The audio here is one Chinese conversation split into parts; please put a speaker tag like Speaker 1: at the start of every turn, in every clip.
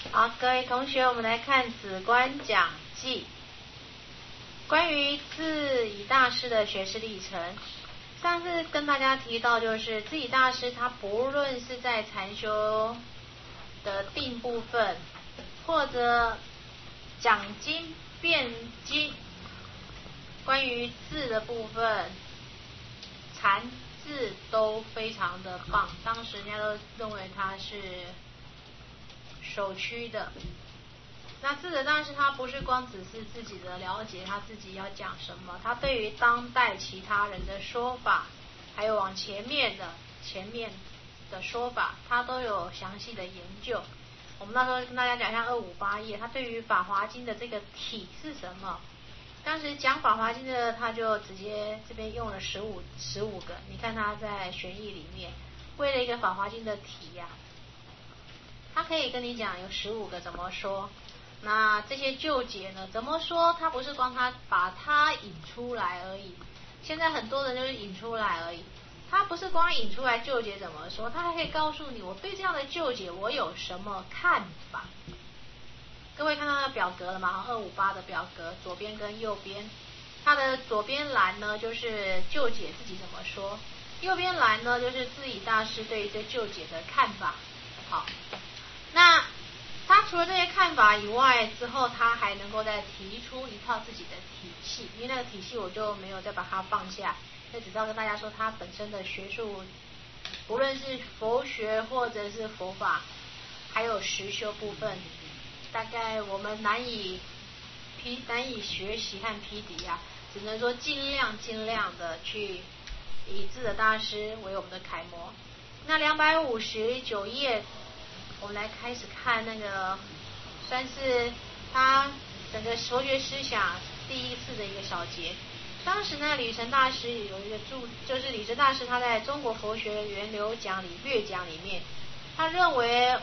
Speaker 1: 好，各位同学，我们来看《止观讲记》，关于智以大师的学识历程。上次跟大家提到，就是智以大师他不论是在禅修的定部分，或者讲经辩经，关于智的部分，禅智都非常的棒，当时人家都认为他是首屈的。那智者大师他不是光只是自己的了解，他自己要讲什么，他对于当代其他人的说法，还有往前面的说法，他都有详细的研究。我们那时候跟大家讲，像258页，他对于《法华经》的这个体是什么？当时讲《法华经》的，他就直接这边用了15个。你看他在玄义里面，为了一个《法华经》的体呀，他可以跟你讲有15个怎么说。那这些注解呢，怎么说？他不是光他把它引出来而已。现在很多人就是引出来而已，他不是光引出来注解怎么说，他还可以告诉你我对这样的注解我有什么看法。各位看到那个表格了吗？258的表格，左边跟右边，它的左边栏呢就是注解自己怎么说，右边栏呢就是智以大师对于这注解的看法。好，那他除了这些看法以外，之后他还能够再提出一套自己的体系，因为那个体系我就没有再把它放下，就只知道跟大家说他本身的学术，不论是佛学或者是佛法，还有实修部分，大概我们难以学习和批敌啊，只能说尽量的去以智者大师为我们的楷模。那259页。我们来开始看那个，算是他整个佛学思想第一次的一个小节。当时呢，吕澄大师有一个就是吕澄大师他在中国佛学源流讲略讲里面，他认为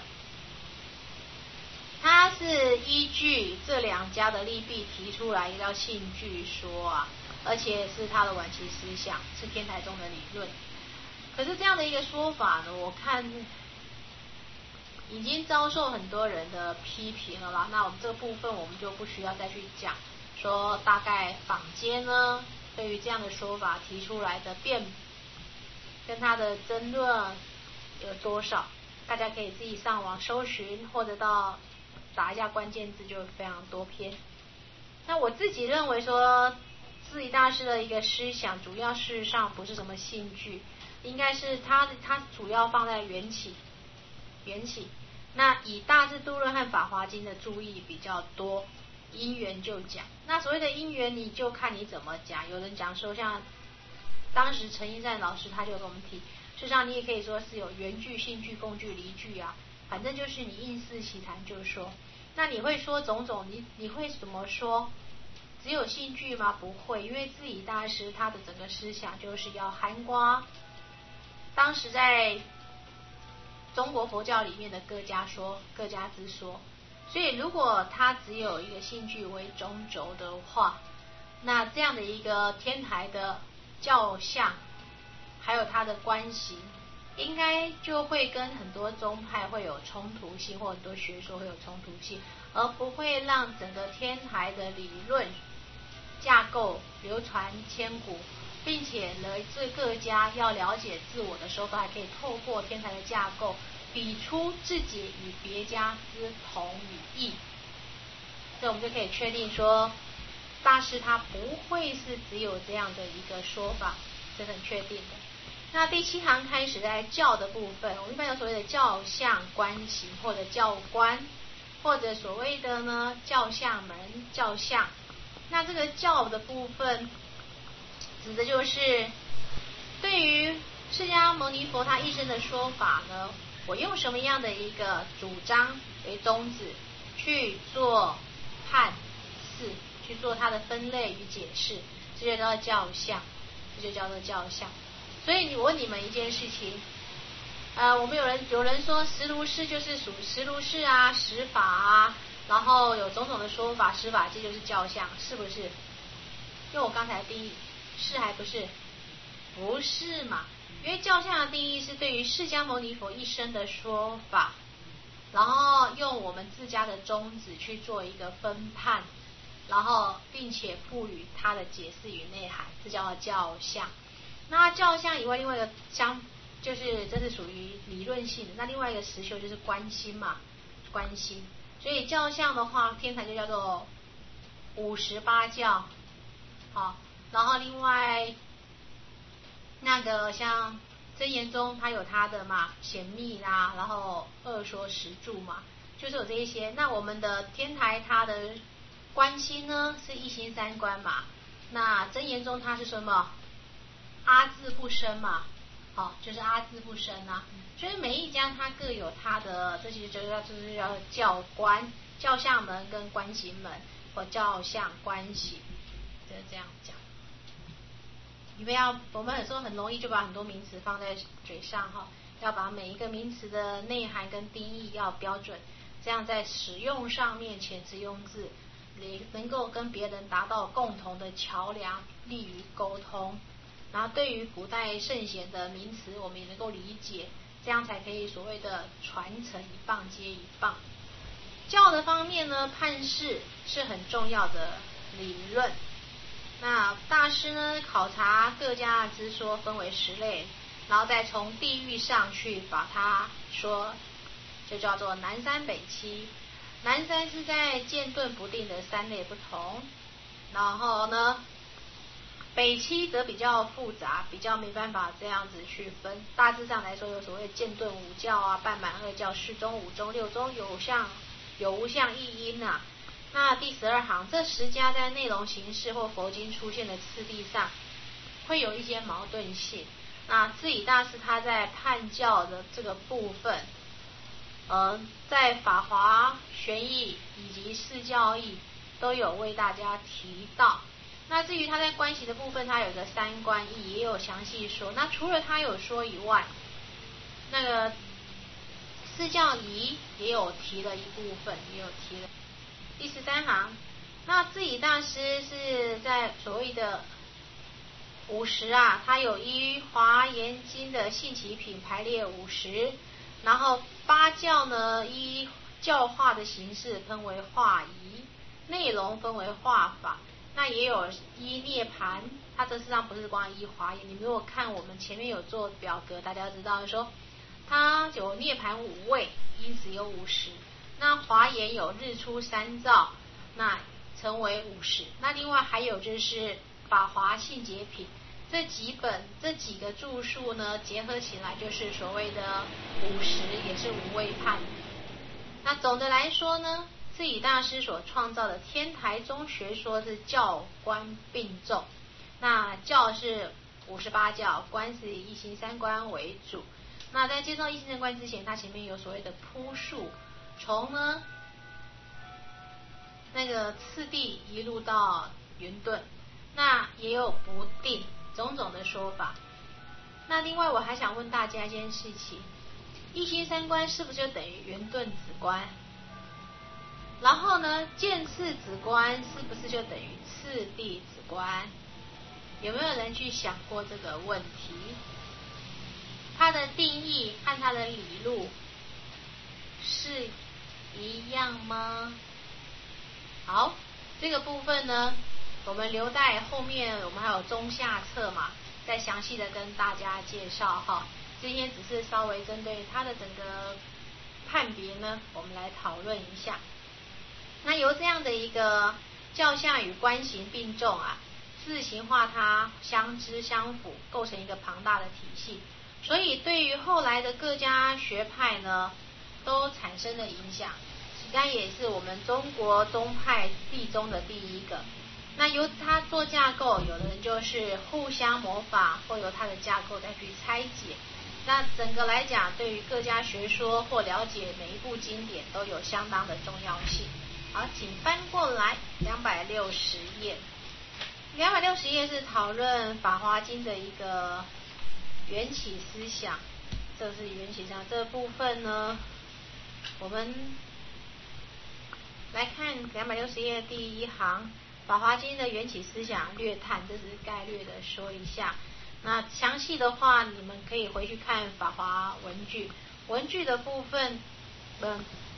Speaker 1: 他是依据这两家的利弊提出来一道性据说啊，而且是他的晚期思想，是天台宗的理论。可是这样的一个说法呢，我看已经遭受很多人的批评了啦，那我们这个部分我们就不需要再去讲，说大概坊间呢对于这样的说法提出来的跟他的争论有多少，大家可以自己上网搜寻，或者到打一下关键字，就非常多篇。那我自己认为说，智以大师的一个思想，主要事实上不是什么性据，应该是他主要放在缘起。那以大智度论和法华经的注意比较多，因缘就讲。那所谓的因缘，你就看你怎么讲。有人讲说，像当时陈一善老师他就跟我们提，事实上你也可以说是有缘句、性句、共句、离句啊，反正就是你应事其谈就说。那你会说种种，你会怎么说？只有性句吗？不会，因为智以大师他的整个思想就是要涵括当时在中国佛教里面的各家之说，所以如果它只有一个性句为中轴的话，那这样的一个天台的教相，还有它的关系，应该就会跟很多宗派会有冲突性，或很多学说会有冲突性，而不会让整个天台的理论架构流传千古，并且来自各家要了解自我的时候，还可以透过天台的架构比出自己与别家之同与异。所以我们就可以确定说，大师他不会是只有这样的一个说法，是很确定的。那第7行开始在教的部分，我们一般有所谓的教相观行，或者教观，或者所谓的呢教相门、教相。那这个教的部分指的就是对于释迦牟尼佛他一生的说法呢，我用什么样的一个主张为宗旨去做判释，去做它的分类与解释，这就叫做教相，所以我问你们一件事情，我们有人说实如是就是属实如是啊，实法啊，然后有种种的说法，实法界就是教相，是不是？用我刚才的定义，是还不是？不是嘛？因为教相的定义是对于释迦牟尼佛一生的说法然后用我们自家的宗旨去做一个分判，然后并且赋予它的解释与内涵，这叫教相。那教相以外，另外一个就是这是属于理论性的。那另外一个实修就是观心嘛，观心。所以教相的话，天台就叫做58教，好，然后另外那个像真言宗，它有它的嘛显密啦，然后二说十住嘛，就是有这一些。那我们的天台它的观心呢是一心三观嘛，那真言宗它是什么？阿字不生嘛，好，就是阿字不生啊。所以每一家它各有它的，这些就是要教观、教相门跟观行门，或教相观行，就是这样讲。因为我们有时候很容易就把很多名词放在嘴上哈，要把每一个名词的内涵跟定义要标准，这样在使用上面遣词用字，能够跟别人达到共同的桥梁，利于沟通。然后对于古代圣贤的名词，我们也能够理解，这样才可以所谓的传承一棒接一棒。教的方面呢，判事是很重要的理论。那大师呢，考察各家之说分为10类，然后再从地域上去把它说，就叫做南山北七。南山是在渐顿不定的3类不同，然后呢，北七则比较复杂，比较没办法这样子去分。大致上来说，有所谓渐顿5教啊、半满2教、4宗、5宗、6宗，有无相一因啊。那第12行，这10家在内容、形式或佛经出现的次第上，会有一些矛盾性。那智以大师他在判教的这个部分，在法华玄义以及释教义都有为大家提到。那至于他在观行的部分，他有个3观义，也有详细说。那除了他有说以外，那个释教仪也有提了一部分，也有提了。第13行，那智以大师是在所谓的50啊，他有依华严经的信起品排列50，然后8教呢依教化的形式分为化仪，内容分为化法，那也有依涅盘，它这实际上不是光依华严，你如果看我们前面有做表格，大家知道说它有涅盘5位，因此有50。那华严有日出3照，那成为50。那另外还有就是法华信解品，这几个著述呢，结合起来就是所谓的50，也是5位判。那总的来说呢，智以大师所创造的天台宗学说是教观并重。那教是58教，观是以一心三观为主。那在介绍一心三观之前，它前面有所谓的铺述。从呢那个次第一路到圆顿，那也有不定种种的说法。那另外我还想问大家一件事情，一心三观是不是就等于圆顿止观？然后呢，渐次止观是不是就等于次第止观？有没有人去想过这个问题？它的定义和它的理路是一样吗？好，这个部分呢，我们留待后面，我们还有中下册嘛，再详细的跟大家介绍哈。今天只是稍微针对它的整个判别呢，我们来讨论一下。那由这样的一个教相与观行并重啊，自行化它相知相辅，构成一个庞大的体系。所以对于后来的各家学派呢，都产生了影响。应该也是我们中国宗派地宗的第一个。那由它做架构，有的人就是互相模仿，或由它的架构再去拆解。那整个来讲，对于各家学说或了解每一部经典都有相当的重要性。好，请翻过来260页。260页是讨论《法华经》的一个缘起思想，这是缘起思想这部分呢，我们来看260页第1行，《法华经》的缘起思想略探，这是概略的说一下。那详细的话，你们可以回去看法华文句。文句的部分，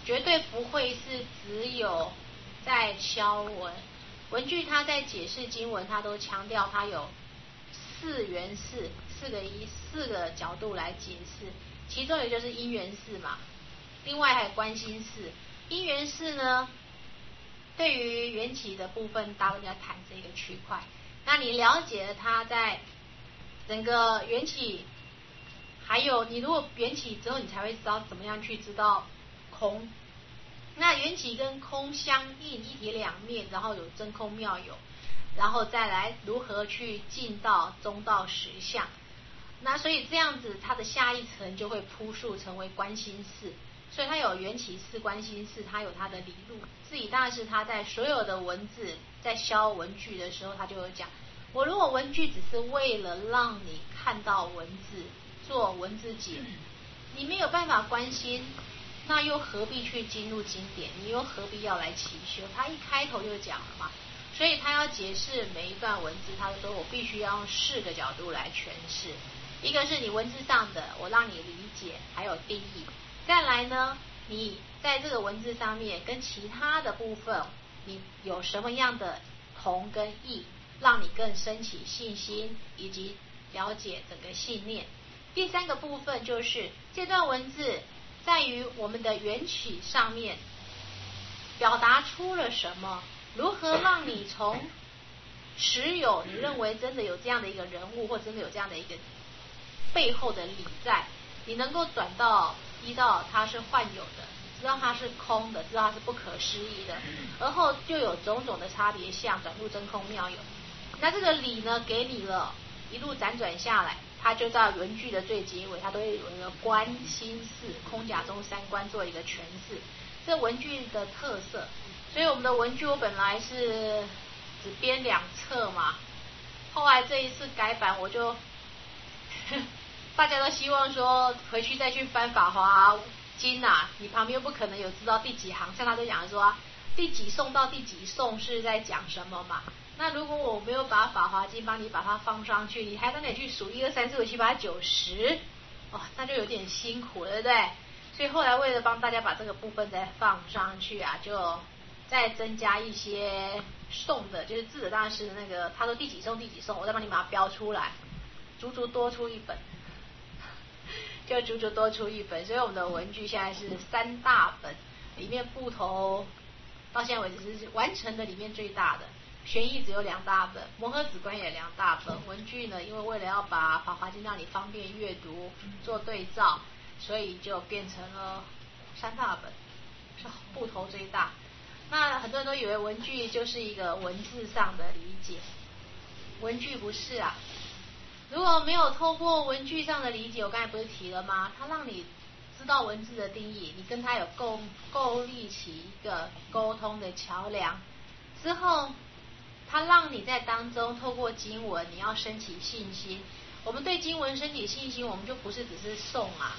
Speaker 1: 绝对不会是只有在消文。文具它在解释经文，它都强调它有四元式，四个角度来解释，其中也就是因缘式嘛，另外还有观心式。因缘式呢，对于缘起的部分，大家谈这个区块。那你了解了它在整个缘起，还有你如果缘起之后，你才会知道怎么样去知道空。那缘起跟空相应，一体两面，然后有真空妙有，然后再来如何去进到中道实相。那所以这样子，它的下一层就会铺述成为观心式。所以它有缘起式、观心式，它有它的理路。自己大师他在所有的文字在消文句的时候，他就有讲：我如果文句只是为了让你看到文字，做文字解，你没有办法观心。那又何必去进入经典？你又何必要来起修？他一开头就讲了嘛，所以他要解释每一段文字，他说我必须要用四个角度来诠释。一个是你文字上的，我让你理解，还有定义。再来呢，你在这个文字上面跟其他的部分，你有什么样的同跟异，让你更升起信心，以及了解整个信念。第三个部分就是这段文字在于我们的缘起上面表达出了什么，如何让你从持有你认为真的有这样的一个人物，或真的有这样的一个背后的理在，你能够转到依到它是幻有的，知道它是空的，知道它是不可思议的，而后就有种种的差别相，转入真空妙有。那这个理呢，给你了一路辗转下来，它就到文句的最结尾，它都会有一个观心式空假中三观做一个诠释，这文句的特色。所以我们的文句我本来是只编2册嘛，后来这一次改版，我就大家都希望说回去再去翻法华经啊，你旁边不可能有知道第几行，像他都讲说第几颂到第几颂是在讲什么嘛。那如果我没有把法华经帮你把它放上去，你还在那里去数1、2、3、4、5、7、8、9、10，那就有点辛苦了，对不对？所以后来为了帮大家把这个部分再放上去啊，就再增加一些颂的，就是智者大师的那个，他说第几颂第几颂，我再帮你把它标出来，足足多出一本，就足足多出一本。所以我们的文具现在是3大本，里面部头到现在为止是完成的里面最大的。玄义只有2大本，摩诃止观也2大本。文具呢，因为为了要把法华经让你方便阅读做对照，所以就变成了3大本，是部头最大。那很多人都以为文具就是一个文字上的理解，文具不是啊。如果没有透过文具上的理解，我刚才不是提了吗？它让你知道文字的定义，你跟它有构立起一个沟通的桥梁之后，它让你在当中透过经文，你要升起信心。我们对经文升起信心，我们就不是只是诵啊，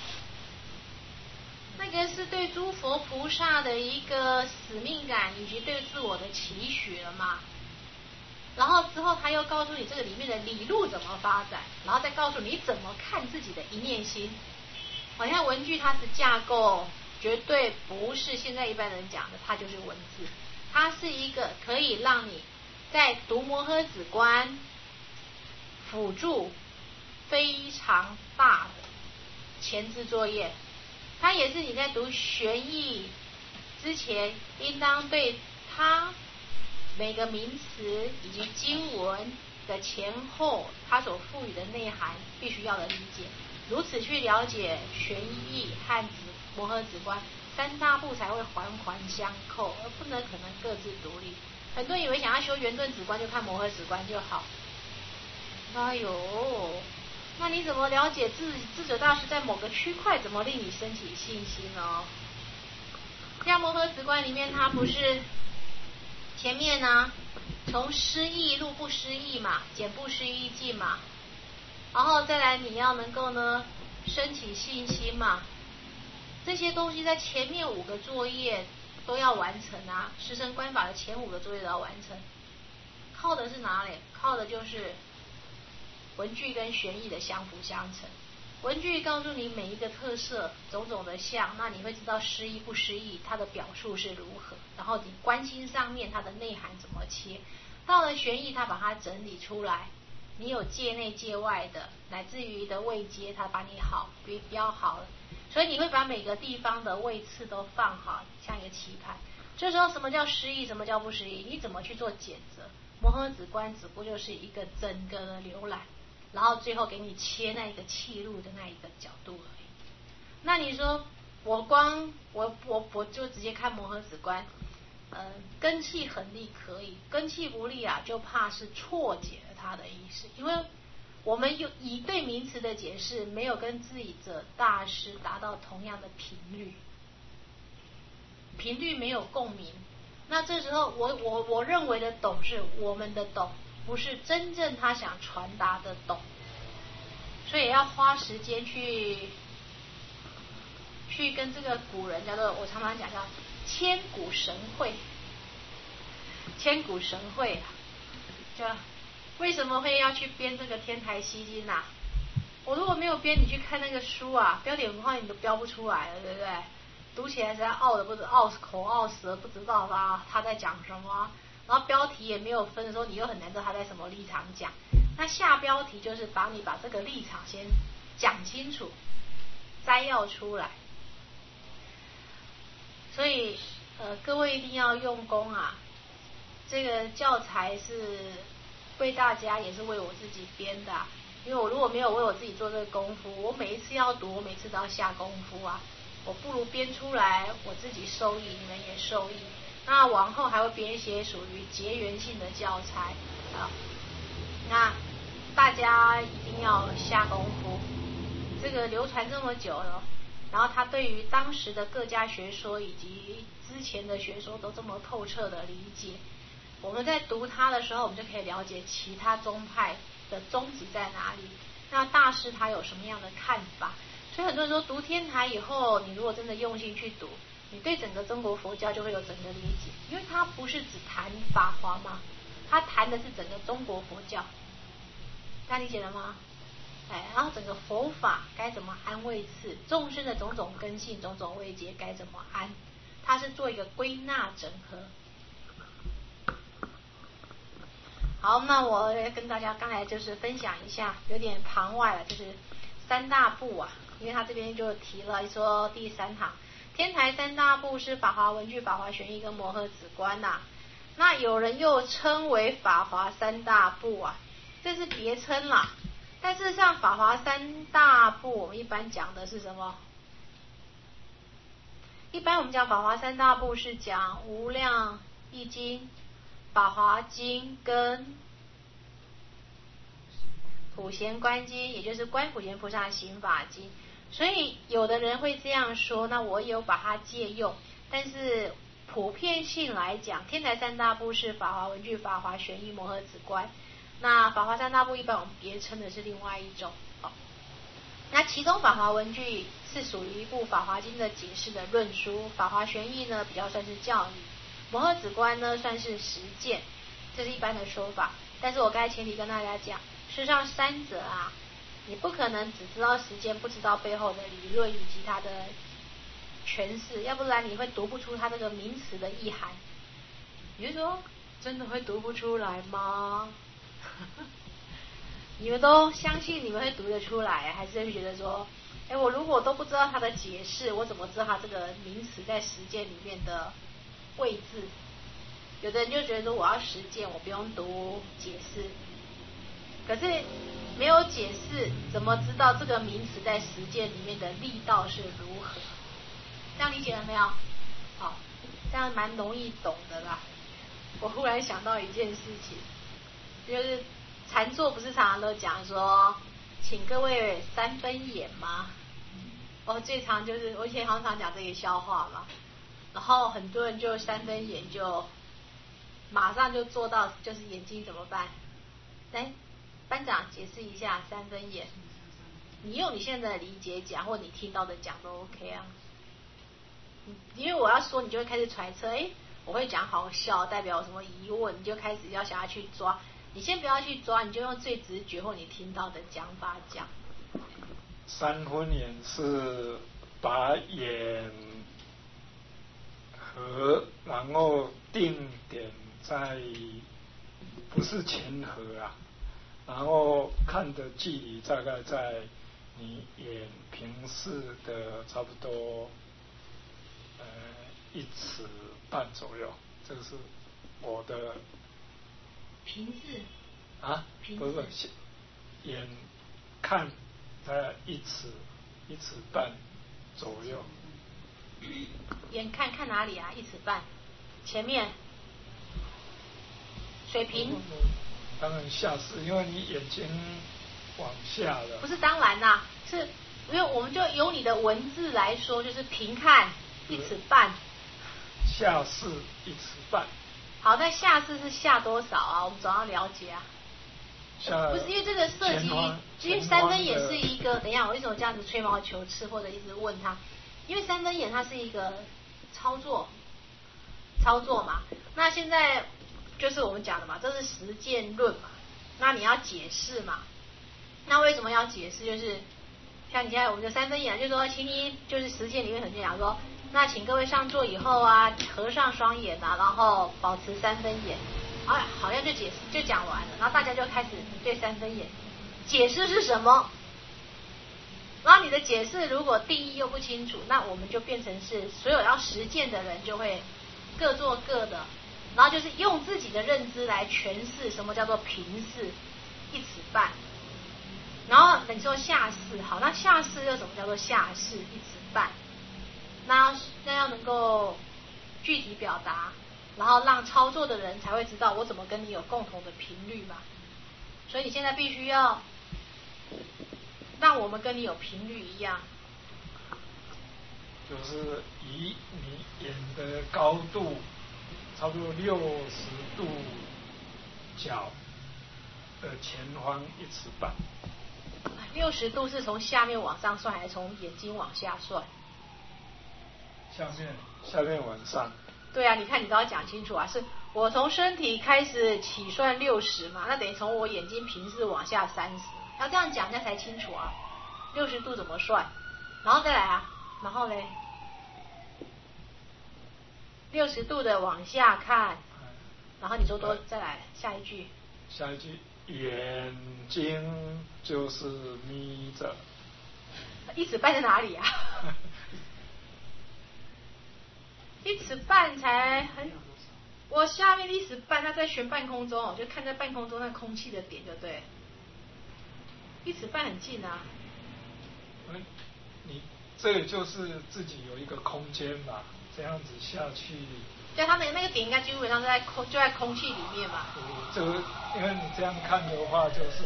Speaker 1: 那个是对诸佛菩萨的一个使命感，以及对自我的期许了嘛。然后之后他又告诉你这个里面的理路怎么发展，然后再告诉你怎么看自己的一念心。好像文具它是架构，绝对不是现在一般人讲的，它就是文字，它是一个可以让你在读摩诃止观辅助非常大的前置作业。它也是你在读玄义之前，应当对它每个名词以及经文的前后，它所赋予的内涵必须要的理解，如此去了解玄义和摩诃止观3大部才会环环相扣，而不能可能各自独立。很多人以为想要修圆顿止观就看摩诃止观就好，哎呦，那你怎么了解智者大师在某个区块怎么令你升起信心呢？像摩诃止观里面，它不是前面呢，从失意入不失意嘛，减不失意境嘛，然后再来你要能够呢升起信心嘛，这些东西在前面5个作业都要完成啊。师生观法的前5个作业都要完成，靠的是哪里？靠的就是文具跟玄义的相辅相成。 文具告诉你每一个特色，种种的像，那你会知道诗意不诗意，它的表述是如何，然后你关心上面它的内涵怎么切。到了玄义，它把它整理出来，你有界内界外的，乃至于的位阶，它把你标好了，所以你会把每个地方的位次都放好，像一个棋盘。这时候什么叫诗意，什么叫不诗意，你怎么去做检择？摩诃止观只不过就是一个整个的浏览，然后最后给你切那一个契入的那一个角度而已。那你说我就直接看摩诃止观，根气很利可以，根气不利啊，就怕是错解了它的意思，因为我们以对名词的解释，没有跟自己的大师达到同样的频率没有共鸣。那这时候我认为的懂是我们的懂，不是真正他想传达的懂，所以要花时间去跟这个古人叫做，我常常讲叫千古神会，千古神会啊，就为什么会要去编这个天台西经啊？我如果没有编，你去看那个书啊，标点符号你都标不出来了，对不对？读起来实在拗的不知拗口拗舌，不知道他在讲什么，然后标题也没有分的时候，你又很难知道他在什么立场讲。那下标题就是把这个立场先讲清楚，摘要出来。所以各位一定要用功啊！这个教材是为大家，也是为我自己编的因为我如果没有为我自己做这个功夫，我每一次要读，我每次都要下功夫啊。我不如编出来，我自己受益，你们也受益。那往后还会编一些属于结缘性的教材啊。那大家一定要下功夫。这个流传这么久了，然后他对于当时的各家学说以及之前的学说都这么透彻的理解，我们在读它的时候，我们就可以了解其他宗派的宗旨在哪里。那大师他有什么样的看法？所以很多人说读天台以后，你如果真的用心去读，你对整个中国佛教就会有整个理解，因为它不是只谈法华嘛，它谈的是整个中国佛教，大家理解了吗？然后整个佛法该怎么安位次，众生的种种根性、种种位阶该怎么安，它是做一个归纳整合。好，那我跟大家刚才就是分享一下，有点旁外了，就是三大部啊，因为他这边就提了说第三行，天台三大部是法华文具、法华玄义跟摩诃止观呐。那有人又称为法华三大部啊，这是别称啦。但事实上，法华三大部我们一般讲的是什么？一般我们讲法华三大部是讲无量易经、法华经跟普贤观经，也就是观普贤菩萨行法经。所以有的人会这样说，那我有把它借用，但是普遍性来讲，天台三大部是法华文具、法华玄义、摩诃止观。那法华三大部一般我们别称的是另外一种。那其中法华文具是属于一部法华经的解释的论书，法华玄义呢比较算是教理，摩诃止观呢算是实践，这是一般的说法。但是我刚才前提跟大家讲，事实上三者啊，你不可能只知道实践，不知道背后的理论以及它的诠释，要不然你会读不出它这个名词的意涵。你就说真的会读不出来吗？你们都相信你们会读得出来，还是会觉得说，我如果都不知道它的解释，我怎么知道它这个名词在实践里面的位置？有的人就觉得说，我要实践，我不用读解释。可是没有解释，怎么知道这个名词在实践里面的力道是如何？这样理解了没有？好，这样蛮容易懂的啦。我忽然想到一件事情，就是禅坐不是常常都讲说，请各位三分眼吗？最常就是我以前常讲这个笑话嘛，然后很多人就三分眼就马上就做到，就是眼睛怎么办？来，班长解释一下三分眼。你用你现在的理解讲，或你听到的讲都 OK 啊。因为我要说，你就会开始揣测，我会讲好笑，代表有什么疑问，你就开始要想要去抓。你先不要去抓，你就用最直觉或你听到的讲法讲。
Speaker 2: 三分眼是把眼合，然后定点在不是前合啊，然后看的距离大概在你眼平视的差不多1尺半左右，这个是我的
Speaker 1: 平视
Speaker 2: 啊，不是眼看在1尺半左右。
Speaker 1: 眼看哪里啊？1尺半，前面水平。
Speaker 2: 当然下视，因为你眼睛往下了。
Speaker 1: 不是当然啦，是因为我们就由你的文字来说，就是平看1尺半，
Speaker 2: 下视1尺半。
Speaker 1: 好，那下视是下多少啊？我们总要了解啊。不是因为这个涉及，因为三分眼是一个，等一下，我为什么这样子吹毛求疵或者一直问他？因为三分眼它是一个操作嘛。那现在就是我们讲的嘛，这是实践论嘛。那你要解释嘛？那为什么要解释？就是像你现在我们的三分眼，就是说，请你就是实践里面很讲说，那请各位上座以后啊，合上双眼啊，然后保持三分眼。啊，好像就解释就讲完了，然后大家就开始对三分眼解释是什么，然后你的解释如果定义又不清楚，那我们就变成是所有要实践的人就会各做各的，然后就是用自己的认知来诠释什么叫做平视1尺半，然后你说下视，好，那下视又什么叫做下视1尺半？那要能够具体表达。然后让操作的人才会知道我怎么跟你有共同的频率嘛，所以你现在必须要让我们跟你有频率一样，
Speaker 2: 就是以你眼的高度差不多60度角的前方1尺半。
Speaker 1: 60度是从下面往上算还是从眼睛往下算？
Speaker 2: 下面往上。
Speaker 1: 对啊，你看你都要讲清楚啊，是我从身体开始起算60嘛，那等于从我眼睛平视往下30，要这样讲那才清楚啊。60度怎么算？然后再来啊，然后嘞，60度的往下看，然后你说多再来下一句。
Speaker 2: 下一句，眼睛就是眯着。
Speaker 1: 1尺半在哪里啊？1尺半才很，我下面1尺半，它在悬半空中，我就看在半空中那空气的点就对了。1尺半很近啊。
Speaker 2: 你这个就是自己有一个空间嘛，这样子下去。
Speaker 1: 对，它的那个点应该基本上是就在空气里面嘛。
Speaker 2: 这个因为你这样看的话，就是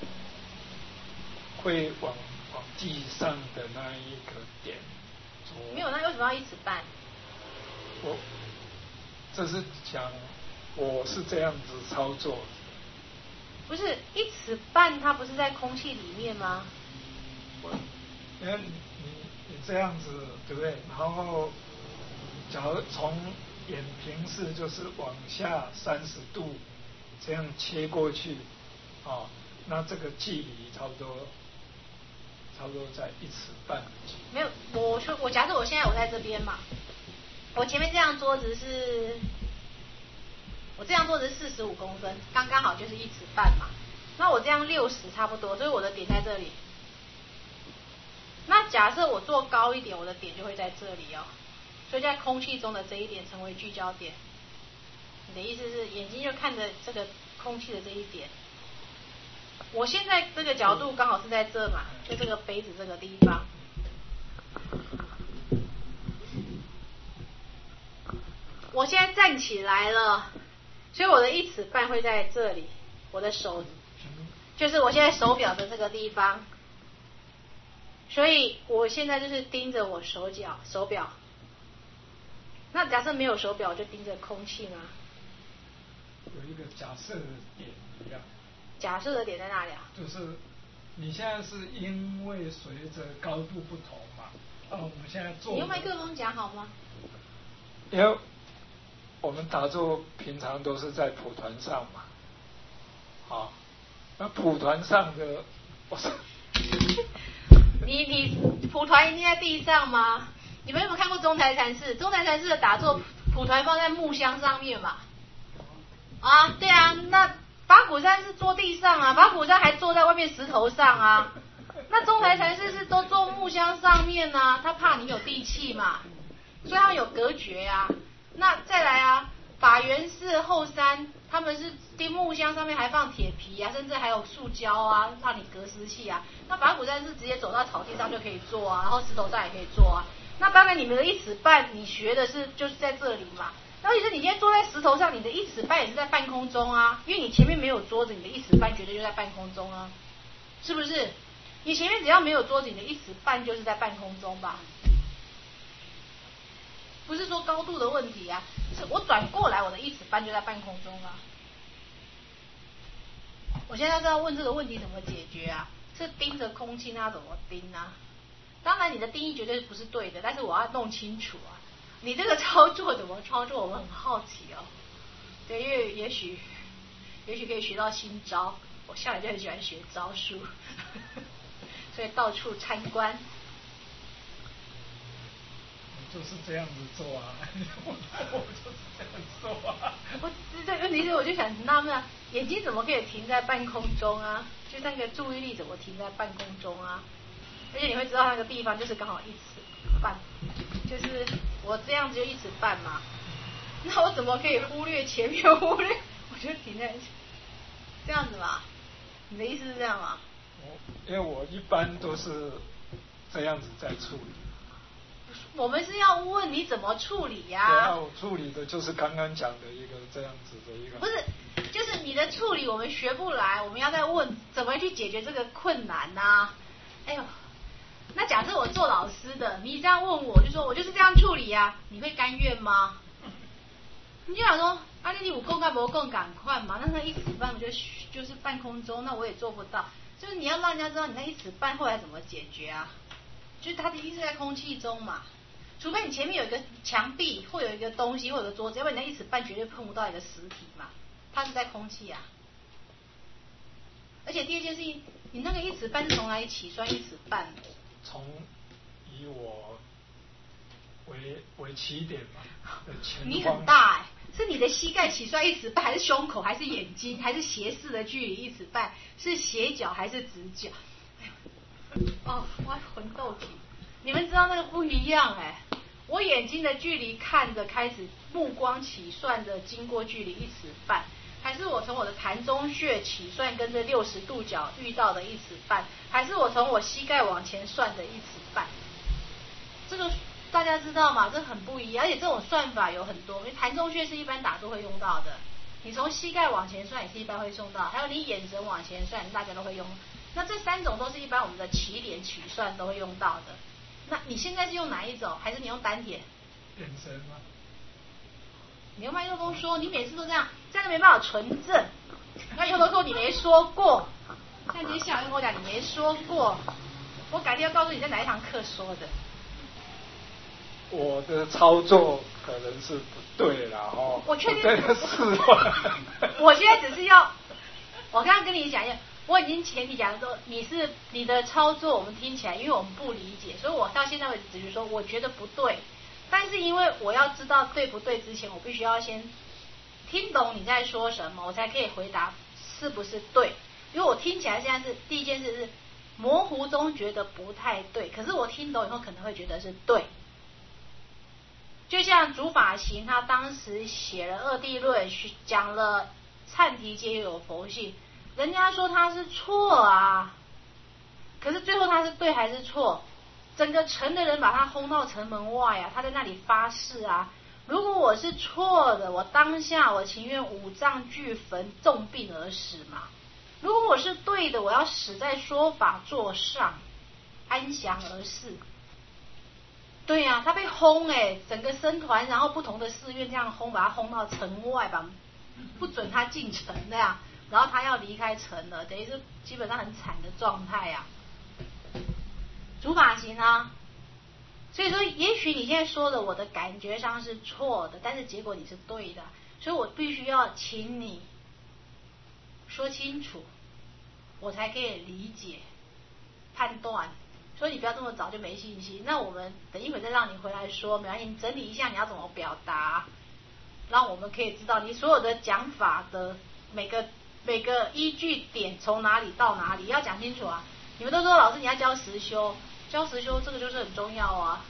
Speaker 2: 会往地上的那一个点。
Speaker 1: 没有，那为什么要1尺半？
Speaker 2: 这是讲我是这样子操作。
Speaker 1: 不是1尺半，它不是在空气里面吗？
Speaker 2: 因为你这样子对不对？然后假如从眼平视就是往下30度这样切过去，哦，那这个距离差不多在1尺半。
Speaker 1: 没有，我假设我现在我在这边嘛。我前面这样桌子是，我这样桌子是45公分，刚刚好就是1尺半嘛。那我这样60差不多，所以我的点在这里。那假设我做高一点，我的点就会在这里哦。所以在空气中的这一点成为聚焦点。你的意思是眼睛就看着这个空气的这一点。我现在这个角度刚好是在这嘛，就这个杯子这个地方。我现在站起来了，所以我的1尺半会在这里，我的手就是我现在手表的这个地方，所以我现在就是盯着我手表。那假设没有手表，我就盯着空气吗？
Speaker 2: 有一个假设的点一样。
Speaker 1: 假设的点在哪里啊？
Speaker 2: 就是你现在是因为随着高度不同嘛，我们现在做。
Speaker 1: 你用麦克风讲好吗？
Speaker 2: 因为我们打坐平常都是在蒲团上嘛，好，那蒲团上的，
Speaker 1: 你蒲团一定在地上吗？你们有没有看过中台禅寺？中台禅寺的打坐，蒲团放在木箱上面嘛？啊，对啊，那法鼓山是坐地上啊，法鼓山还坐在外面石头上啊。那中台禅寺是都坐木箱上面啊，他怕你有地气嘛，所以他们有隔绝啊。那再来啊，法源寺后山他们是钉木箱上面还放铁皮啊，甚至还有塑胶啊，让你隔湿气啊。那法鼓山是直接走到草地上就可以坐啊，然后石头上也可以坐啊。那当然你们的1尺半，你学的是就是在这里嘛。而且是你今天坐在石头上，你的1尺半也是在半空中啊，因为你前面没有桌子，你的1尺半绝对就在半空中啊，是不是？你前面只要没有桌子，你的1尺半就是在半空中吧？不是说高度的问题啊，是我转过来，我的1尺半就在半空中啊。我现在是要问这个问题怎么解决啊？是盯着空气，那怎么盯啊？当然你的定义绝对不是对的，但是我要弄清楚啊。你这个操作怎么操作，我们很好奇哦。对，因为也许可以学到新招。我向来就很喜欢学招数，所以到处参观。
Speaker 2: 就是这样子做啊，我就是这样做啊。
Speaker 1: 这问题是我就想纳闷啊，眼睛怎么可以停在半空中啊？就那个注意力怎么停在半空中啊？而且你会知道那个地方就是刚好1尺半，就是我这样子就1尺半嘛。那我怎么可以忽略前面忽略？我就停在这样子嘛。你的意思是这样吗？
Speaker 2: 因为我一般都是这样子在处理。
Speaker 1: 我们是要问你怎么处理呀？
Speaker 2: 对啊，我处理的就是刚刚讲的一个这样子的一个。
Speaker 1: 不是，就是你的处理我们学不来，我们要再问怎么去解决这个困难啊。哎呦，那假设我做老师的，你这样问我，就说我就是这样处理啊，你会甘愿吗？你就想说，啊，你有空干不空赶快嘛？那1尺半就是半空中，那我也做不到。就是你要让人家知道你那1尺半后来怎么解决啊？就是它的意思在空气中嘛，除非你前面有一个墙壁，或有一个东西，或有一个桌子，要不然你那1尺半绝对碰不到一个实体嘛，它是在空气啊。而且第二件事情，你那个1尺半是从哪里起算1尺半？
Speaker 2: 从以我为起点嘛的前方。
Speaker 1: 你很大是你的膝盖起算1尺半，还是胸口，还是眼睛，还是斜视的距离1尺半？是斜角还是直角？哦，我魂斗体，你们知道那个不一样我眼睛的距离看着开始目光起算的经过距离1尺半，还是我从我的膻中穴起算跟着60度角遇到的1尺半，还是我从我膝盖往前算的1尺半？这个大家知道吗？这很不一样，而且这种算法有很多，因为膻中穴是一般打坐会用到的，你从膝盖往前算也是一般会用到，还有你眼神往前算大家都会用。那这3种都是一般我们的起点起算都会用到的。那你现在是用哪一种？还是你用单点？
Speaker 2: 眼神吗？
Speaker 1: 你用麦克风说，你每次都这样没办法纯正。那以后都说你没说过，像接下来跟我讲你没说过，我改天要告诉你在哪一堂课说的。
Speaker 2: 我的操作可能是不对啦
Speaker 1: 我确定
Speaker 2: 是
Speaker 1: 我现在只是要，我刚刚跟你讲一下，我已经前提讲说你的操作我们听起来，因为我们不理解，所以我到现在为止只是说我觉得不对，但是因为我要知道对不对之前，我必须要先听懂你在说什么，我才可以回答是不是对。因为我听起来现在是第一件事是模糊中觉得不太对，可是我听懂以后可能会觉得是对。就像竺法行他当时写了二谛论，讲了忏提皆有佛性，人家说他是错啊，可是最后他是对还是错？整个城的人把他轰到城门外啊，他在那里发誓啊，如果我是错的，我当下我情愿五脏俱焚，重病而死嘛。如果我是对的，我要死在说法座上，安详而逝。对呀、他被轰整个僧团，然后不同的寺院这样轰，把他轰到城外吧，不准他进城的呀。然后他要离开城了，等于是基本上很惨的状态呀。竺法行啊，所以说也许你现在说的我的感觉上是错的，但是结果你是对的，所以我必须要请你说清楚，我才可以理解判断。 所以你不要这么早就没信心。那我们等一会再让你回来说，没关系，你整理一下你要怎么表达，让我们可以知道你所有的讲法的每个依据点从哪里到哪里要讲清楚啊。你们都说老师你要教实修，教实修这个就是很重要啊。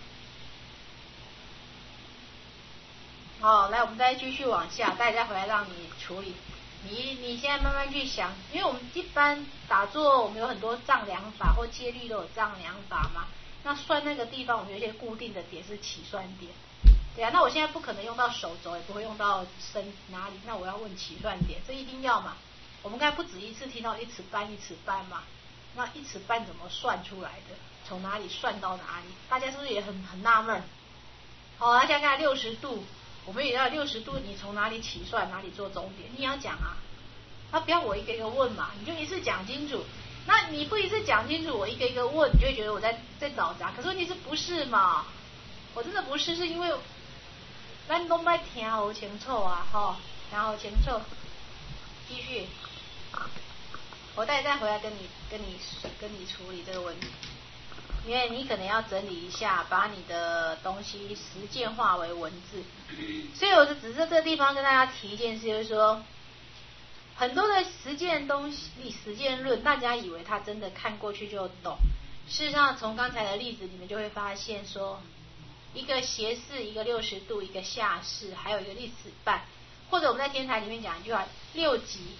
Speaker 1: 好，来我们再继续往下，待会再回来让你处理。你现在慢慢去想，因为我们一般打坐，我们有很多丈量法或戒律都有丈量法嘛。那算那个地方，我们有一些固定的点是起算点，对啊。那我现在不可能用到手肘，也不会用到身哪里，那我要问起算点，这一定要嘛。我们刚才不止一次听到1尺半1尺半嘛，那1尺半怎么算出来的？从哪里算到哪里？大家是不是也很纳闷？好，大家看60度。我们也要60度，你从哪里起算，哪里做终点，你要讲啊。他不要我一个一个问嘛，你就一次讲清楚。那你不一次讲清楚，我一个一个问，你就会觉得我在找茬。可是问题是不是嘛？我真的不是，是因为咱都没听好清楚啊，哈，听好清楚。继续，我待会再回来跟你处理这个问题。因为你可能要整理一下，把你的东西实践化为文字，所以我就只是这个地方跟大家提一件事，就是说，很多的实践东西、实践论，大家以为他真的看过去就懂，事实上从刚才的例子，你们就会发现说，一个斜视，一个60度，一个下视，还有一个1尺半，或者我们在天台里面讲一句话，6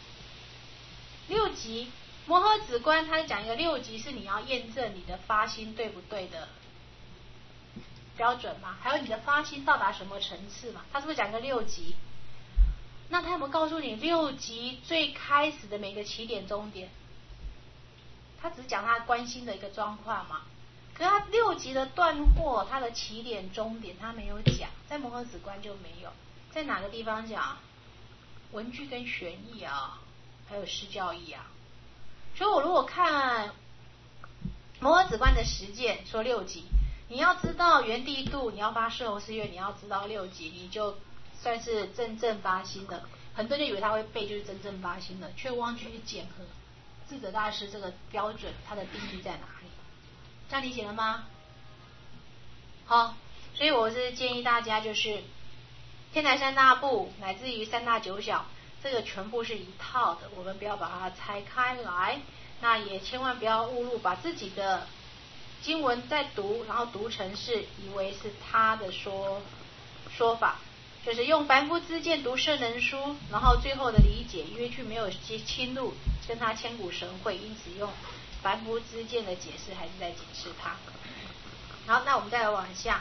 Speaker 1: 级。摩诃止观，他讲一个6级是你要验证你的发心对不对的标准嘛？还有你的发心到达什么层次嘛？他是不是讲一个6级？那他有没有告诉你6级最开始的每个起点终点？他只讲他关心的一个状况嘛。可是他6级的断惑，他的起点终点他没有讲，在摩诃止观就没有，在哪个地方讲？文句跟玄义啊，还有施教义啊。所以我如果看摩诃止观的实践说6级，你要知道原地度，你要发事后誓愿，你要知道6级，你就算是真正发心的。很多人以为他会背就是真正发心的，却忘记去检核智者大师这个标准它的定义在哪里。这样理解了吗？好，所以我是建议大家就是天台3大部乃至于3大9小。这个全部是一套的，我们不要把它拆开来，那也千万不要误入，把自己的经文在读，然后读成是以为是他的说法，就是用凡夫之见读圣人书，然后最后的理解，因为却没有侵入跟他千古神会，因此用凡夫之见的解释还是在解释他。好，那我们再来往下。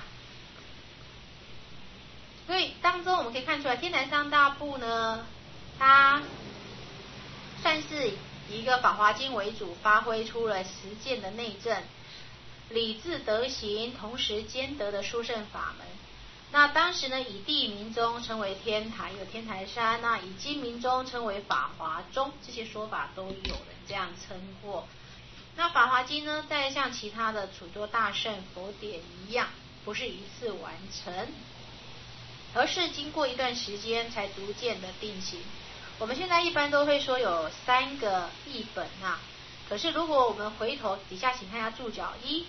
Speaker 1: 所以当中我们可以看出来，天台3大部呢，它算是以一个法华经为主，发挥出了实践的内证，理智德行同时兼得的殊胜法门。那当时呢，以地名中称为天台，有天台山；那以经名中称为法华宗，这些说法都有人这样称过。那法华经呢，在像其他的诸多大圣佛典一样，不是一次完成，而是经过一段时间才逐渐的定型。我们现在一般都会说有3个译本啊，可是如果我们回头底下请看一下注脚1。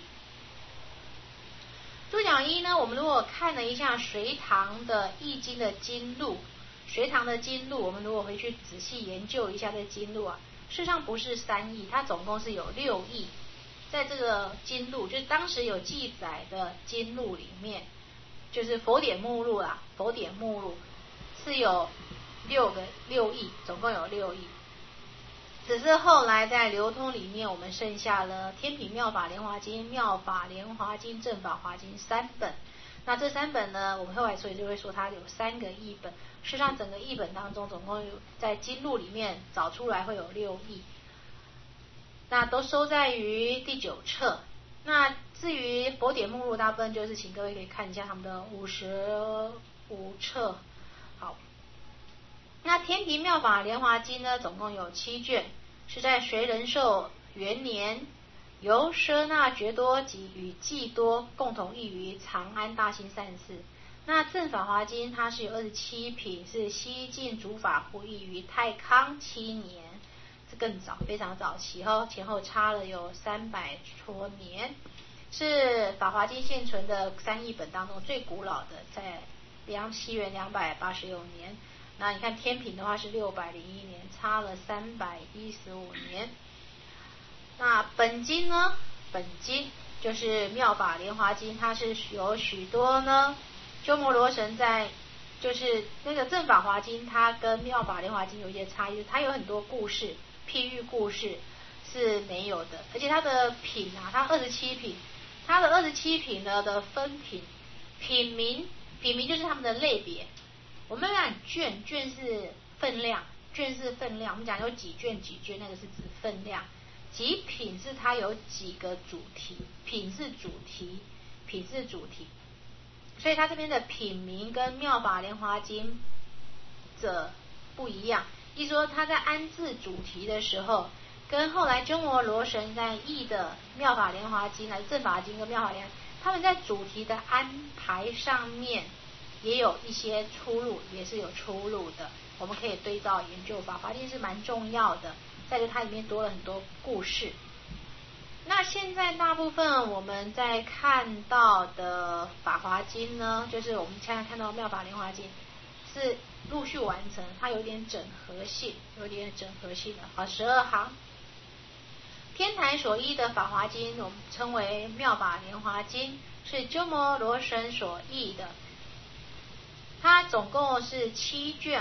Speaker 1: 注脚1呢，我们如果看了一下隋唐的易经的经录，隋唐的经录，我们如果回去仔细研究一下这经录啊，事实上不是3译，它总共是有6译。在这个经录，就是当时有记载的经录里面，就是佛典目录啊，佛典目录是有6译，总共有6译。只是后来在流通里面，我们剩下了天品妙法莲华经、妙法莲华经、正法华经3本。那这3本呢，我们后来所以就会说它有3个译本。事实上，整个译本当中，总共有在经录里面找出来会有6译。那都收在于第9册。那至于佛典目录，大部分就是请各位可以看一下他们的55册。好。那天平妙法莲华经呢，总共有7卷，是在隋仁寿元年由舍那觉多及与季多共同译于长安大兴善寺。那正法华经它是有27品，是西晋竺法护译于太康7年，这更早，非常早期前后差了有300多年。 是《法华经》现存的3译本当中最古老的，在西元286年。那你看天平的话是601年，差了315年。那本经呢？本经就是《妙法莲华经》，它是有许多呢，鸠摩罗什在就是那个正法华经，它跟妙法莲华经有一些差异，它有很多故事，譬喻故事是没有的，而且它的品啊，它27品，它的27品呢的分品名就是它们的类别。我们讲卷是分量，我们讲有几卷，那个是指分量。几品是它有几个主题，品是主题，所以它这边的品名跟妙法莲华经者不一样，意思说它在安置主题的时候，跟后来鸠摩罗什在译的妙法莲华经还是正法经跟妙法莲，他们在主题的安排上面也有一些出入，也是有出入的，我们可以对照研究。法华经是蛮重要的，在这它里面多了很多故事。那现在大部分我们在看到的法华经呢，就是我们现在看到妙法莲华经是陆续完成，它有点整合性的。好，12行。天台所译的法华经，我们称为妙法莲华经，是鸠摩罗什所译的。它总共是7卷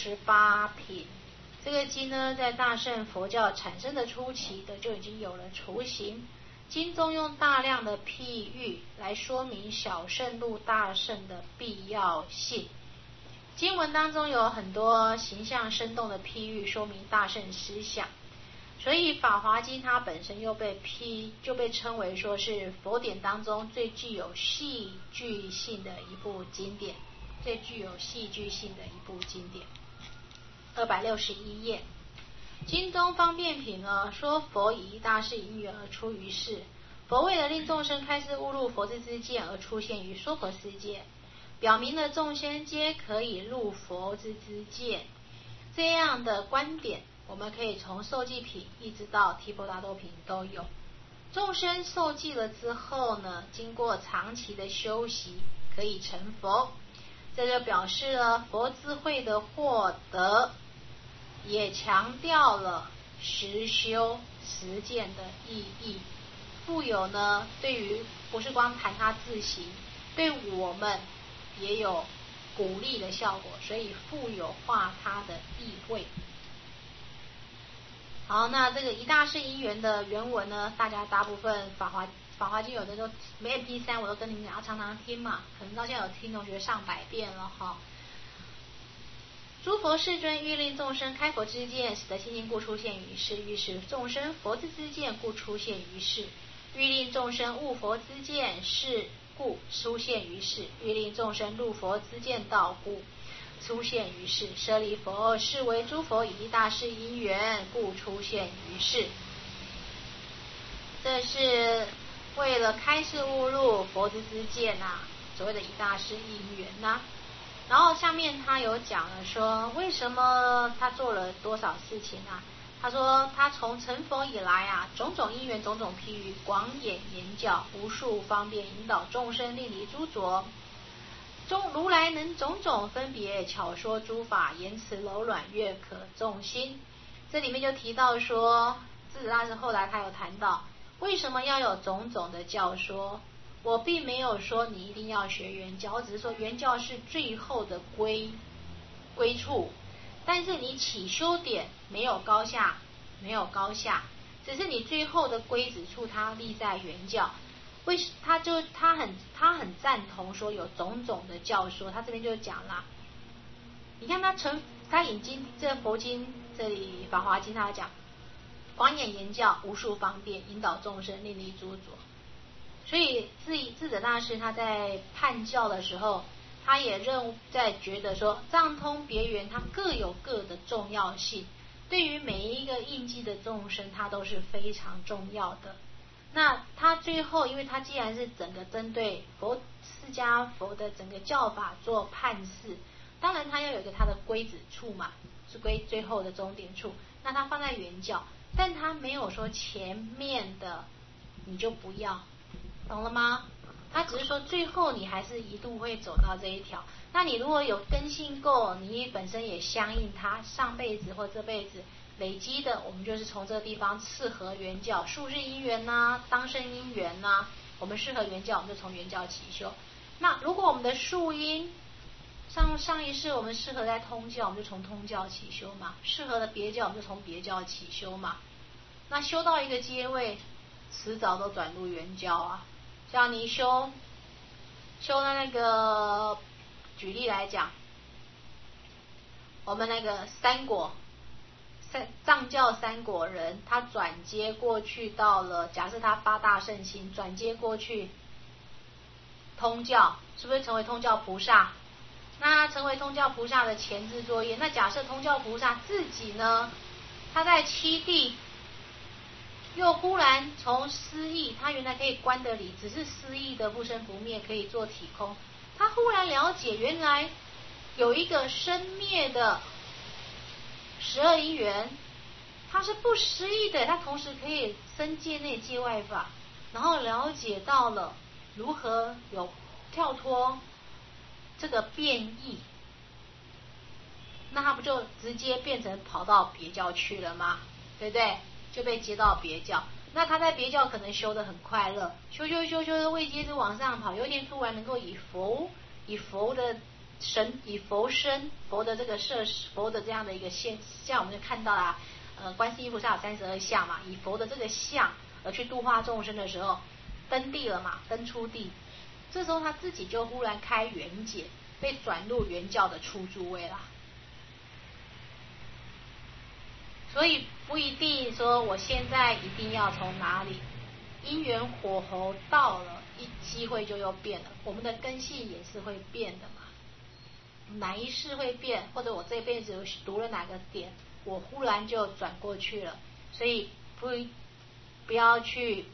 Speaker 1: 28品。这个经呢，在大乘佛教产生的初期的就已经有了雏形。经中用大量的譬喻来说明小乘入大乘的必要性。经文当中有很多形象生动的譬喻，说明大乘思想。所以法华经它本身就被称为说是佛典当中最具有戏剧性的一部经典。261页。经中方便品呢，说佛以一大事因缘而出于世，佛为了令众生开示悟入佛之知见而出现于娑婆世界，表明了众生皆可以入佛之知见。这样的观点我们可以从受记品一直到提婆达多品都有。众生受记了之后呢，经过长期的修习可以成佛，这就表示了佛智慧的获得，也强调了实修实践的意义，富有呢对于不是光谈他自行，对我们也有鼓励的效果，所以富有化他的意味。好，那这个一大事因缘的原文呢，大部分法华经有的都没 MP3， 我都跟你们讲要常常听嘛，可能到现在有听同学上百遍了哈。诸佛世尊欲令众生开佛之见，使得清净故出现于世；欲使众生佛之知见，故出现于世；欲令众生悟佛之见，是故出现于世；欲令众生入佛之见道，故出现于世。舍利佛，是为诸佛以一大事因缘，故出现于世。这是为了开示悟入佛之知见啊，所谓的一大事因缘啊。然后下面他有讲了说，为什么他做了多少事情啊？他说他从成佛以来啊，种种因缘，种种譬喻，广演言教，无数方便引导众生，令离诸浊。如来能种种分别巧说诸法，言辞柔软，悦可众心。这里面就提到说，智者大师后来他有谈到，为什么要有种种的教说？我并没有说你一定要学原教，我只是说原教是最后的归处，但是你起修点没有高下，只是你最后的归止处它立在原教。他很赞同说有种种的教说，他这边就讲了，你看他引经这佛经这里法华经他讲广演言教，无数方便引导众生，令离诸浊。所以智者大师他在判教的时候，他也觉得说藏通别圆它各有各的重要性，对于每一个应记的众生它都是非常重要的。那他最后，因为他既然是整个针对释迦佛的整个教法做判释，当然他要有一个他的归止处嘛，是归最后的终点处，那他放在原教，但他没有说前面的你就不要， 懂了吗？他只是说最后你还是一度会走到这一条。那你如果有根性够，你本身也相应他上辈子或这辈子累积的，我们就是从这个地方适合原教，数日因缘呐，当生因缘呐，我们适合原教，我们就从原教起修。那如果我们的树因上一世我们适合在通教，我们就从通教起修嘛；适合的别教，我们就从别教起修嘛。那修到一个阶位，迟早都转入原教啊。像你修的那个，举例来讲，我们那个藏教三果人，他转接过去到了，假设他发大圣心，转接过去通教，是不是成为通教菩萨？那成为通教菩萨的前置作业，那假设通教菩萨自己呢，他在七地又忽然从思意，他原来可以观得理，只是思意的不生不灭，可以做体空，他忽然了解原来有一个生灭的12因缘，它是不失意的，它同时可以生界内界外法，然后了解到了如何有跳脱这个变异，那他不就直接变成跑到别教去了吗？对不对？就被接到别教，那他在别教可能修得很快乐，修位阶就往上跑，有一天突然能够以佛的神，以佛身，佛的这个佛的这样的一个现象，我们就看到了观世音菩萨有32相嘛，以佛的这个相而去度化众生的时候，登地了嘛，登出地，这时候他自己就忽然开圆解，被转入原教的初住位啦。所以不一定说我现在一定要从哪里，因缘火候到了，一机会就又变了。我们的根系也是会变的嘛，哪一世会变，或者我这辈子读了哪个点，我忽然就转过去了。所以不要去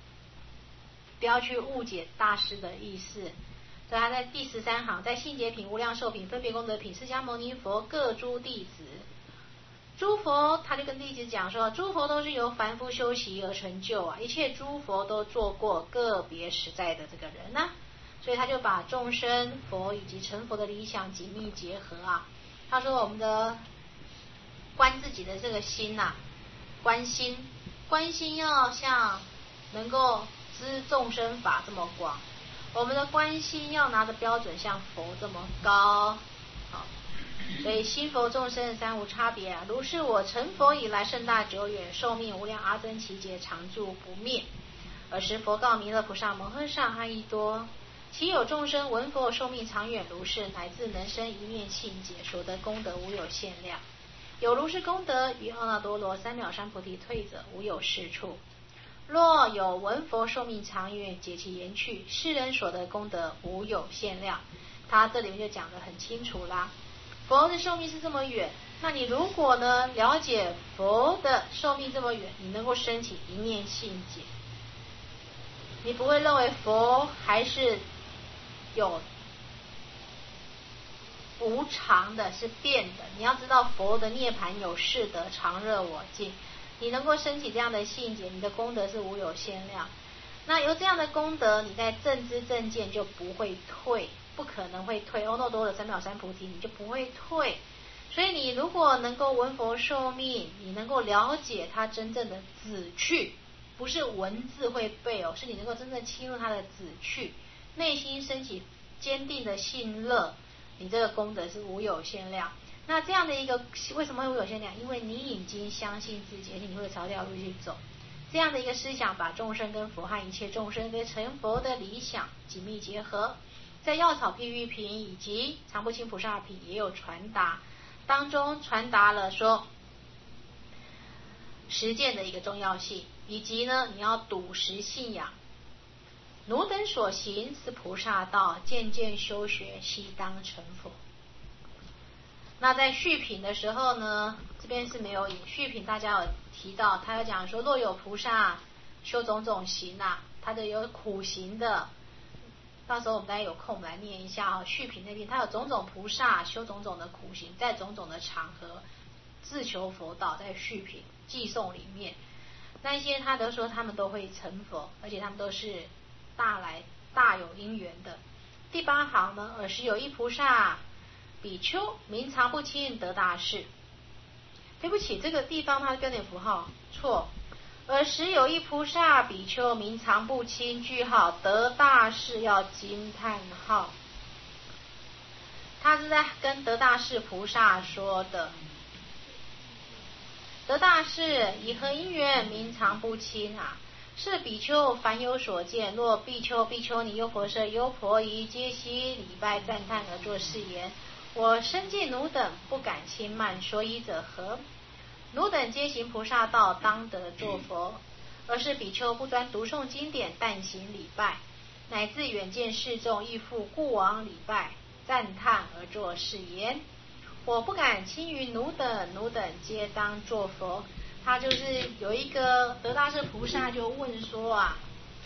Speaker 1: 误解大师的意思。所以他在第13行，在性解品、无量寿品、分别功德品、释迦牟尼佛各诸弟子。诸佛他就跟弟子讲说，诸佛都是由凡夫修习而成就啊，一切诸佛都做过个别实在的这个人啊，所以他就把众生佛以及成佛的理想紧密结合啊。他说我们的观自己的这个心啊，观心要像能够知众生法这么广，我们的观心要拿的标准像佛这么高。好，所以心佛众生三无差别啊。如是我成佛以来，甚大久远，寿命无量，阿僧祇劫，常住不灭。尔时佛告弥勒菩萨摩诃萨阿逸多：其有众生闻佛寿命长远如是，乃至能生一念信解，所得功德无有限量。有如是功德，于阿耨多罗三藐三菩提退者，无有是处。若有闻佛寿命长远，解其言去，世人所得功德无有限量。他这里面就讲得很清楚啦。佛的寿命是这么远，那你如果呢了解佛的寿命这么远，你能够升起一念信解，你不会认为佛还是有无常的，是变的。你要知道佛的涅槃有事得，常乐我净，你能够升起这样的信解，你的功德是无有限量。那有这样的功德，你在正知正见就不会退，不可能会退。阿耨多罗三藐三菩提你就不会退。所以你如果能够闻佛寿命，你能够了解他真正的旨趣，不是文字会背哦，是你能够真正侵入他的旨趣，内心升起坚定的信乐，你这个功德是无有限量。那这样的一个为什么会无有限量？因为你已经相信自己，而且你会朝这条路去走。这样的一个思想，把众生跟佛和一切众生跟成佛的理想紧密结合，在药草譬喻品以及常不轻菩萨品也有传达，当中传达了说实践的一个重要性，以及呢你要笃实信仰。汝等所行是菩萨道，渐渐修学，悉当成佛。那在续品的时候呢，这边是没有引续品，大家有提到，他有讲说，若有菩萨修种种行啊，他的有苦行的，到时候我们大家有空我们来念一下续品那边，他有种种菩萨修种种的苦行，在种种的场合自求佛道，在续品寄颂里面，那一些他都说他们都会成佛，而且他们都是大有因缘的。第8行呢，尔时有一菩萨比丘名常不轻得大事。对不起，这个地方它标点符号错。尔时有一菩萨比丘名常不轻，句号得大事要惊叹号。他是在跟得大士菩萨说的。得大士以何因缘名常不轻啊？是比丘凡有所见，若比丘、比丘尼、优婆塞、优婆夷，皆悉礼拜赞叹而作是言：我身见汝等不敢轻慢，所以者何？汝等皆行菩萨道，当得作佛。而是比丘不专读诵经典，但行礼拜，乃至远见示众，亦复故往礼拜赞叹而作是言：我不敢轻于汝等，汝等皆当作佛。他就是有一个得大士菩萨就问说啊，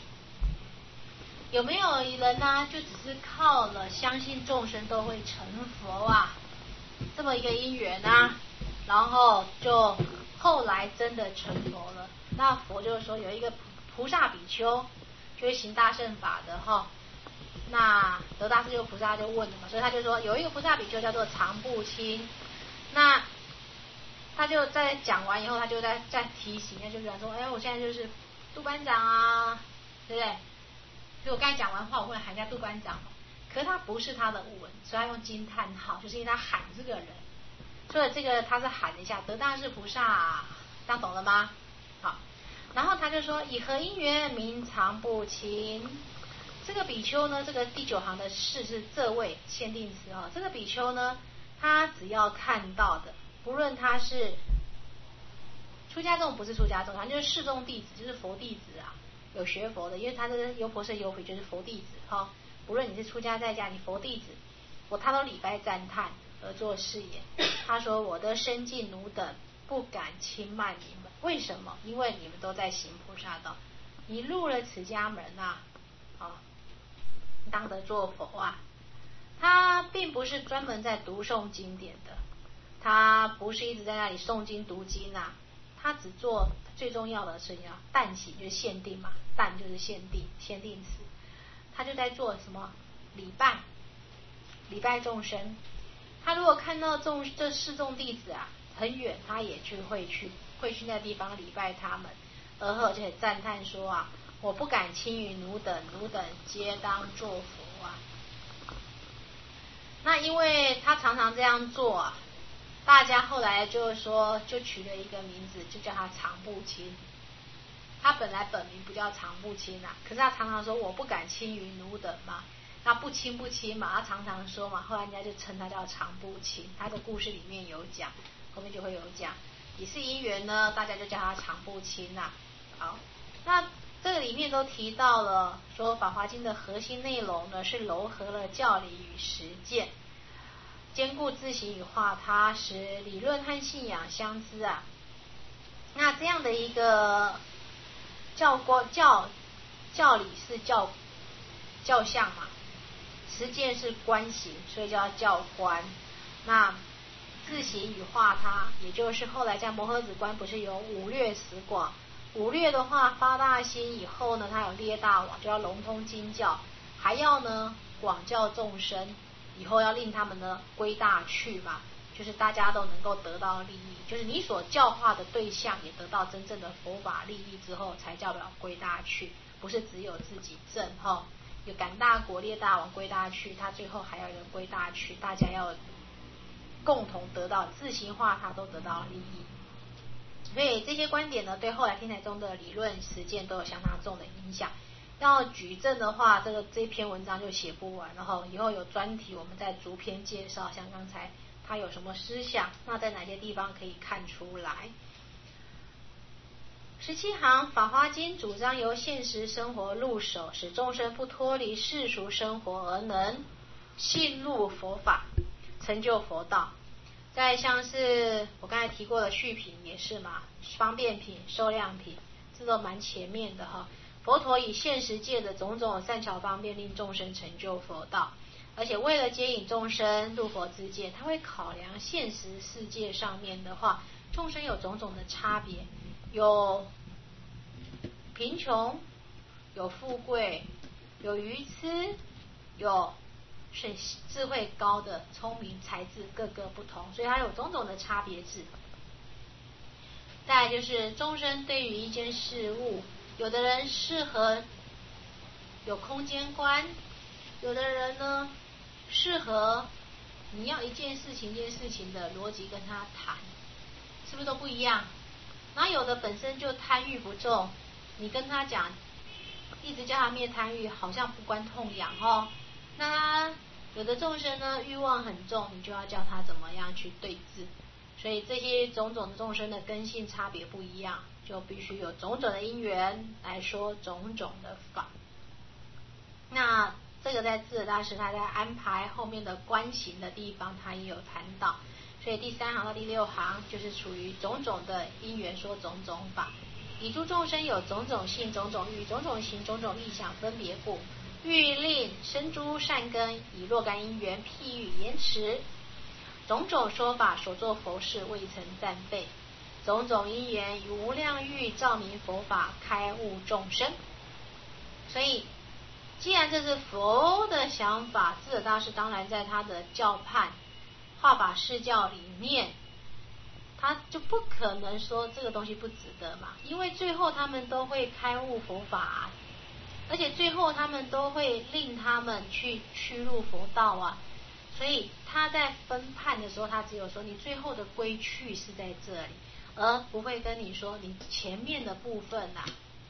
Speaker 1: 有没有人呢，就只是靠了相信众生都会成佛啊，这么一个因缘啊，然后就后来真的成佛了。那佛就是说有一个菩萨比丘，就是行大乘法的哈。那得大士菩萨就问了嘛，所以他就说有一个菩萨比丘叫做常不轻。那他就在讲完以后，他就在提醒，他就讲说，我现在就是督班长啊，对不对？所以我刚才讲完话，我会喊一下督班长，可是他不是他的文，所以他用惊叹号，就是因为他喊这个人，所以这个他是喊一下得大士菩萨，这样懂了吗？好，然后他就说以何因缘名常不轻？这个比丘呢，这个第9行的士是这位限定词这个比丘呢，他只要看到的，不论他是出家众不是出家众，他就是示众弟子，就是佛弟子啊，有学佛的，因为他这个优婆塞优婆夷就是佛弟子不论你是出家在家，你佛弟子，他都礼拜赞叹而作是言。他说我的身尽汝等不敢轻慢你们，为什么？因为你们都在行菩萨道，你入了此家门当得作佛啊。他并不是专门在读诵经典的，他不是一直在那里诵经读经他只做最重要的事情但行，就是限定嘛，但就是限定词，他就在做什么礼拜众生。他如果看到这示众弟子很远，他也会去那地方礼拜他们，而且赞叹说我不敢轻于汝等，汝等皆当作佛啊。那因为他常常这样做大家后来就取了一个名字，就叫他常不轻。他本来本名不叫常不轻可是他常常说我不敢轻于汝等嘛，那不轻嘛，他常常说嘛，后来人家就称他叫常不轻。他的故事里面有讲，后面就会有讲，也是因缘呢，大家就叫他常不轻好，那这个里面都提到了说《法华经》的核心内容呢，是糅合了教理与实践，兼顾自行与化他，使理论和信仰相知那这样的一个教理是教相嘛，实践是观行，所以叫教观。那自行与化他，也就是后来在摩诃止观不是有五略十广，五略的话发大心以后呢，他有列大网，就要融通经教，还要呢广教众生，以后要令他们呢归大去嘛，就是大家都能够得到利益，就是你所教化的对象也得到真正的佛法利益之后，才叫了归大去，不是只有自己证有感大果列大王归大去，他最后还要有人归大去，大家要共同得到自行化，他都得到利益。所以这些观点呢，对后来天台宗的理论实践都有相当重的影响。要举证的话，这篇文章就写不完，然后以后有专题我们再逐篇介绍，像刚才他有什么思想，那在哪些地方可以看出来。17行，法华经主张由现实生活入手，使众生不脱离世俗生活，而能信入佛法，成就佛道。再像是我刚才提过的续品也是嘛，方便品、受量品，这都蛮前面的佛陀以现实界的种种善巧方便，令众生成就佛道，而且为了接引众生入佛之界，他会考量现实世界上面的话，众生有种种的差别，有贫穷，有富贵， 有愚痴，有是智慧高的、聪明才智各个不同，所以它有种种的差别智。再来就是众生对于一件事物，有的人适合有空间观，有的人呢适合你要一件事情的逻辑跟他谈，是不是都不一样？然后有的本身就贪欲不重，你跟他讲一直叫他灭贪欲，好像不关痛痒哦。那有的众生呢欲望很重，你就要教他怎么样去对治。所以这些种种的众生的根性差别不一样，就必须有种种的因缘来说种种的法。那这个在智者大师他在安排后面的观行的地方，他也有谈到。所以第3行到第6行就是属于种种的因缘说种种法。以诸众生有种种性、种种欲、种种行、种种意想分别故，欲令生诸善根，以若干因缘譬喻言辞，种种说法所作佛事未曾暂废，种种因缘以无量欲照明佛法，开悟众生。所以既然这是佛的想法，智者大师当然在他的教派化法释教里面，他就不可能说这个东西不值得嘛，因为最后他们都会开悟佛法，而且最后他们都会令他们去趋入佛道啊。所以他在分判的时候，他只有说你最后的归去是在这里，而不会跟你说你前面的部分啊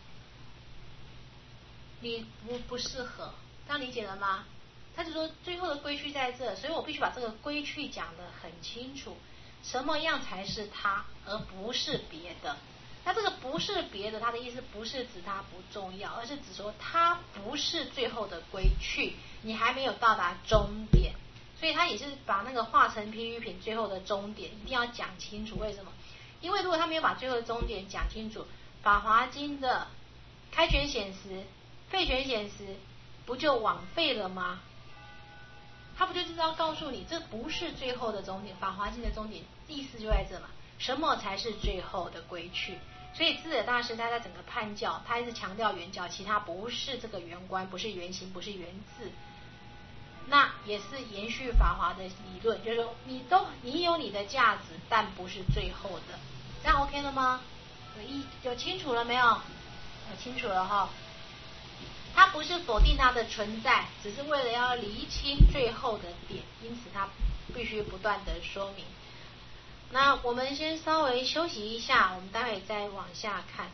Speaker 1: 你不适合，这样理解了吗？他就说最后的归去在这，所以我必须把这个归去讲得很清楚，什么样才是他，而不是别的。那这个不是别的，他的意思不是指他不重要，而是指说他不是最后的归去，你还没有到达终点。所以他也是把那个化成譬喻品最后的终点一定要讲清楚。为什么？因为如果他没有把最后的终点讲清楚，法华经的开权显实废权显实不就枉费了吗？他不就知道告诉你这不是最后的终点，法华经的终点意思就在这嘛，什么才是最后的归去。所以智者大师他在整个判教，他一直强调圆教，其他不是这个圆观，不是圆形，不是圆字，那也是延续法华的理论，就是说你有你的价值，但不是最后的。这样 OK 了吗？有清楚了没有？清楚了哈。他不是否定它的存在，只是为了要厘清最后的点，因此他必须不断的说明。那我们先稍微休息一下，我们待会再往下看。